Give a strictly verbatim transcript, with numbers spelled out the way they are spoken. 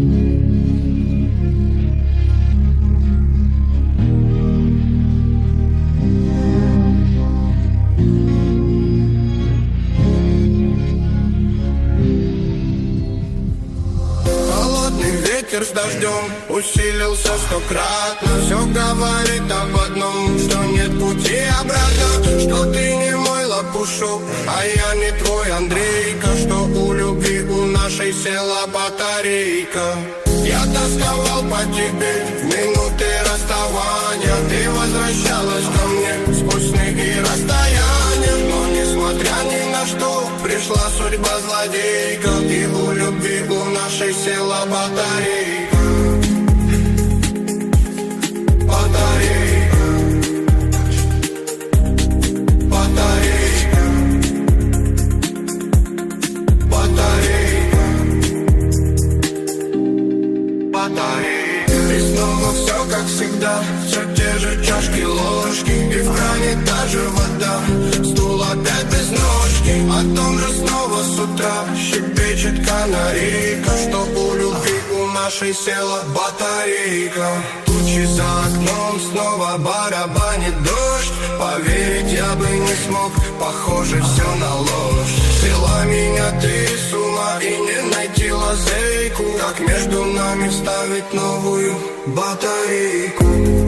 Ветер с дождем усилился стократно. Все говорит об одном, что нет пути обратно. Что ты не мой лопушок, а я не твой Андрейка. Что у любви у нашей села батарейка. Я тосковал по тебе в минуты расставания. Ты возвращалась ко мне сквозь сны и расстояния. Но несмотря ни на что, пришла судьба злодейка. И у любви у нашей села батарейка. Батарейка. Батарейка. Батарейка. Батарейка. И снова все как всегда, все те же чашки, ложки. И в кране та же вода, стул опять без ножки. О том же снова с утра щебечет канарейка. Что у любви у нашей села батарейка. Тучи за окном, снова барабанит дождь. Поверить я бы не смог, похоже все на ложь. Свела меня ты с ума и не найти лазейку. Как между нами вставить новую батарейку.